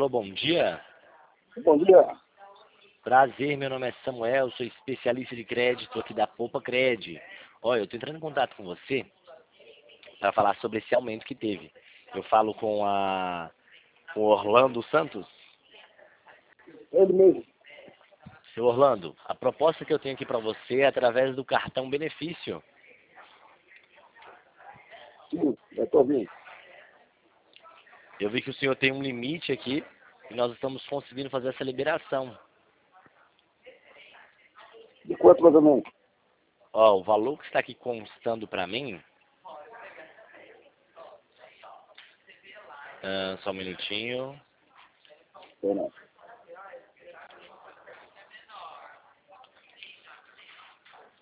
Alô, bom dia. Bom dia. Prazer, meu nome é Samuel, sou especialista de crédito aqui da Poupa Cred. Olha, eu estou entrando em contato com você para falar sobre esse aumento que teve. Eu falo com o Orlando Santos. Ele mesmo. Seu Orlando, a proposta que eu tenho aqui para você é através do cartão benefício. Sim, já estou ouvindo. Eu vi que o senhor tem um limite aqui e nós estamos conseguindo fazer essa liberação. De quanto mais ou menos? Ó, o valor que está aqui constando para mim... só um minutinho. Não.